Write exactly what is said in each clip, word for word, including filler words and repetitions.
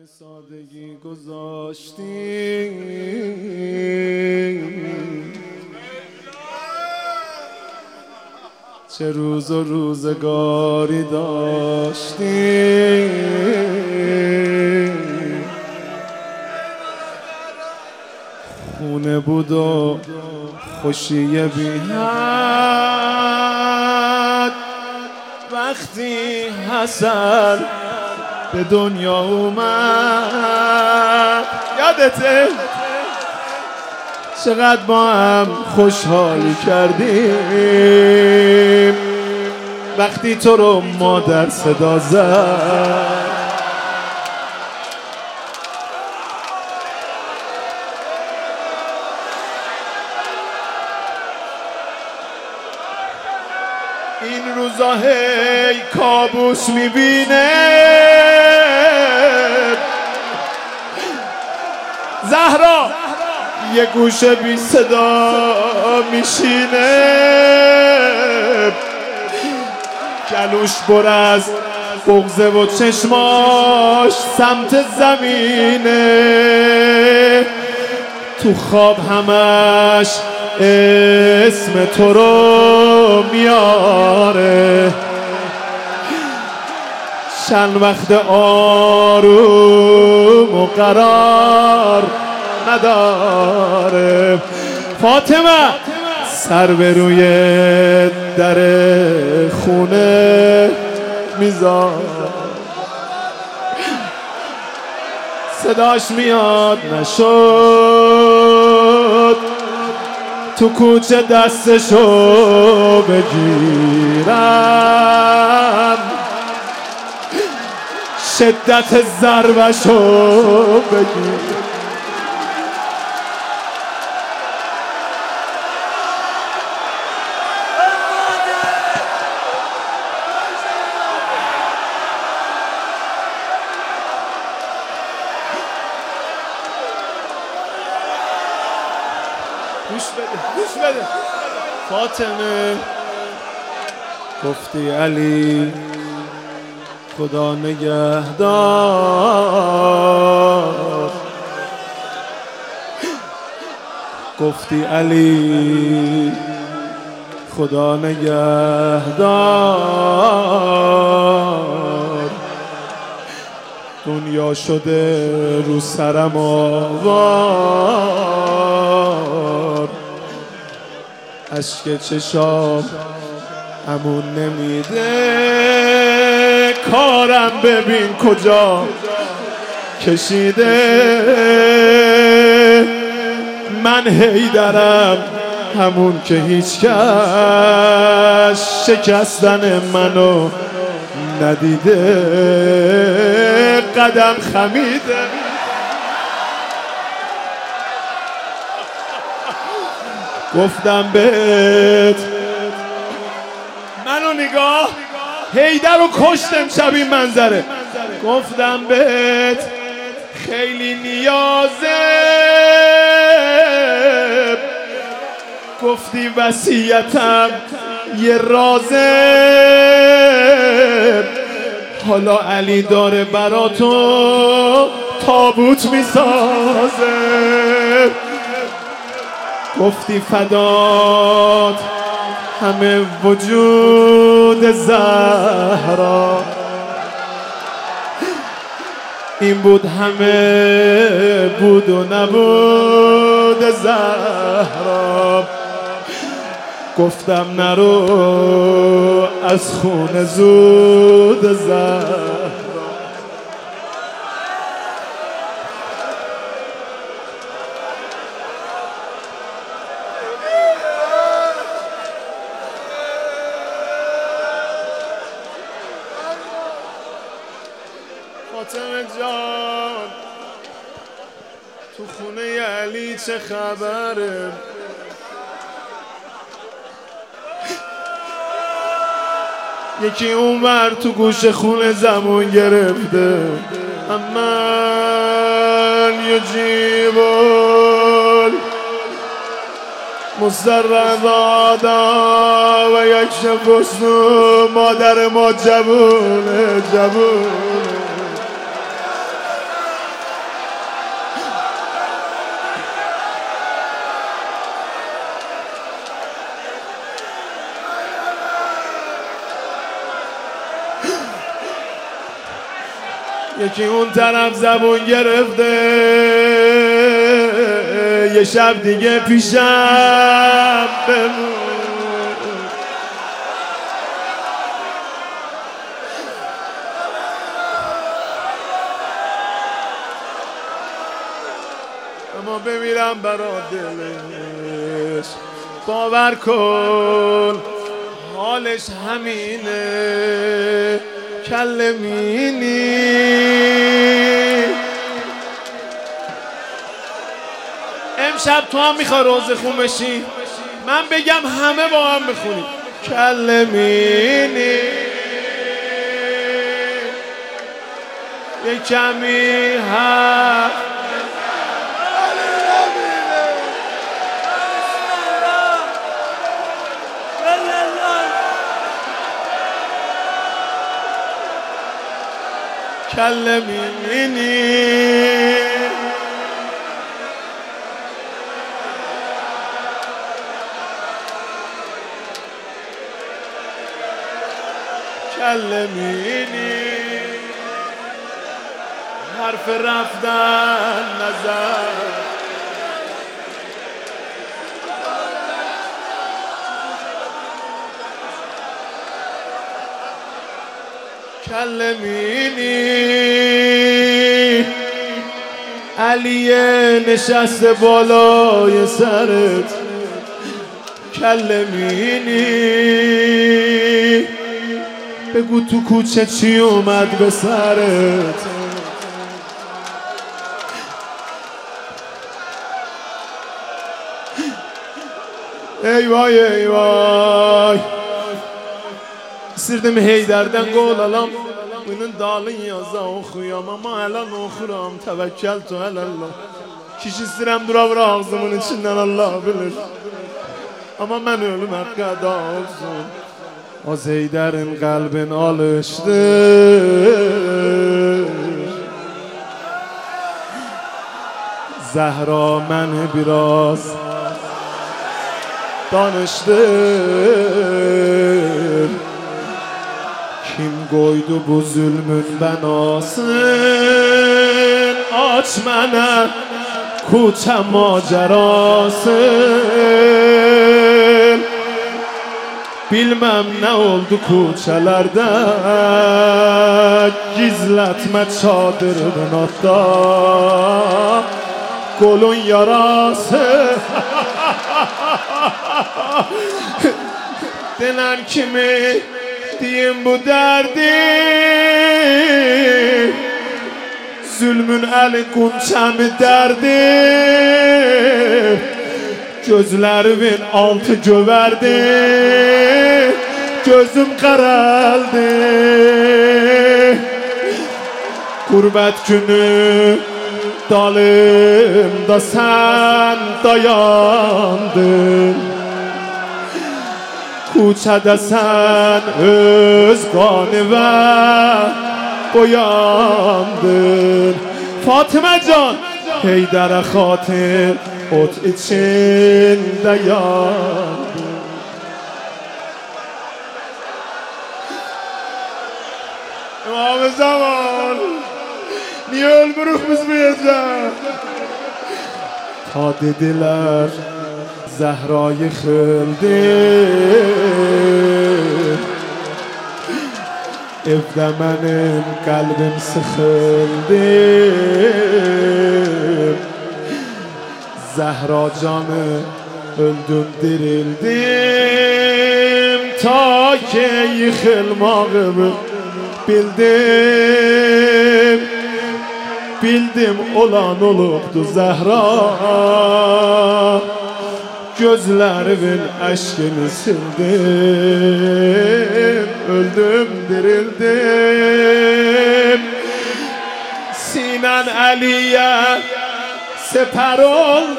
سادگی گذاشتی چه روز و روزگاری داشتی خونه بود و خوشی بی حد وقتی حسن به دنیا اومد یادته چقدر با هم خوشحالی کردیم وقتی تو رو مادر صدا زد این روزا هی کابوس میبینه زهرا یه گوشه بی صدا میشینه گلوش بر از بغضه و چشماش سمت زمینه تو خواب همش اسم تو رو میاره چند وقت آروم و قرار نداره فاطمه سر به روی در خونه میذار صداش میاد نشد تو کوچه دستشو بگیرم شدت ضربشو بگیر گوش بده گوش بده فاطمه گفتی علی خدا نگهدار گفتی علی خدا نگهدار دنیا شده رو سرم آوار اشک چشام امون نمیده کارم ببین کجا کشیده من حیدرم همون که هیچ کس شکستن منو ندیده قدم خمیده گفتم بهت منو نگاه حیدر رو کشتم شب این منظره گفتم بهت خیلی نیازه گفتی وصیتم یه رازه حالا علی داره برا تو تابوت میسازه گفتی فدات همه وجود زهرا این بود همه بود و نبود زهرا گفتم نرو از خون زود زهرا فاطمه جان تو خونه علی چه خبره یکی اونور تو گوش خونه زمون گرفته امان یجیبون مسترقادا و یک شفصنو مادر ما جوونه جوونه یکی اون طرف زبون گرفته یه شب دیگه پیشم بمون. اما بمیرم برا دلش، باور کن حالش همینه کلمینی. امشب تو هم میخوای روزه خون بشی؟ من بگم همه با هم بخونیم کلمینی. یه کمی هست کلمینی. کلمینی حرف رفتن نزد کلمینی. علیه نشسته بالای سرت کلمینی. بگو تو کوچه چی اومد به سرت. ey vay ey vay. İstirdim Heyder'den gol alam, bunun dalın yaza okuyam ama helan okuram, tevekkel tu helallah. Kişi istirem duravur ağzımın içinden Allah bilir. Ama ben ölüme qada olsun. O Heyder'in kalbin alıştı. Zehra beni biraz danıştır. Kim koydu bu zulmün benasın? Aç bana koçe macerasın. Bilmem ne oldu koçelerde, gizletme çadırın hatta kolun yarası. Denen kimi diyeyim bu derdi, zulmün eli kunçemi derdi. Gözlerimin altı göverdi, gözüm karaldı. Gurbet günü dalımda sen dayandın. Kuçede sen öz kanı ver boyandın. Fatıma can Heyder'e hatır ot içinde yandın. İmam-ı Zaman niye öldürük biz bu gece? Ta dediler Zehra'yı kıldı. Evde benim kalbim sıkıldı. Zehra canı öldüm dirildim. Ta ki yıkılmağımı bildim. Bildim olan olubdu Zehra. Gözlerimin aşkını sildim. Öldüm dirildim. Sinan Ali'ye seper oldu.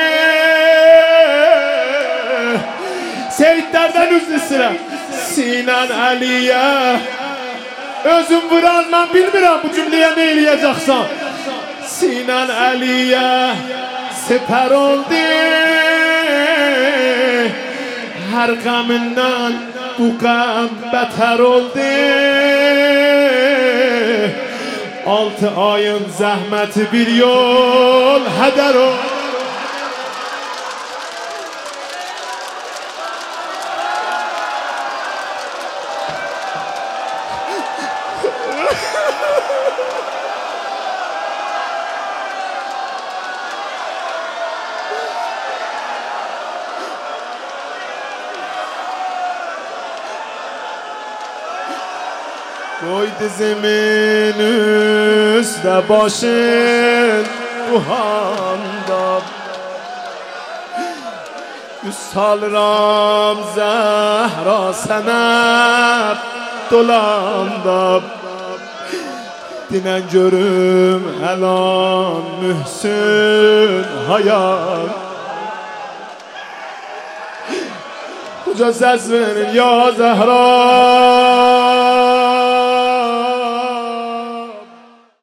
Seyitlerden üzlü sıra Sinan Ali'ye özüm vuran ben bilmirəm bu cümleye ne eləyəcəksən. Sinan Ali'ye seper oldu. Her gamından bu gam beter oldu. Altı ayın zahmeti bir yol heder o. Koy dizimin üstüne başın bu handa. Üst alıram Zehra senep dolanda. Dinen görüm elan mühsün hayal. Uca ses verin ya Zehra.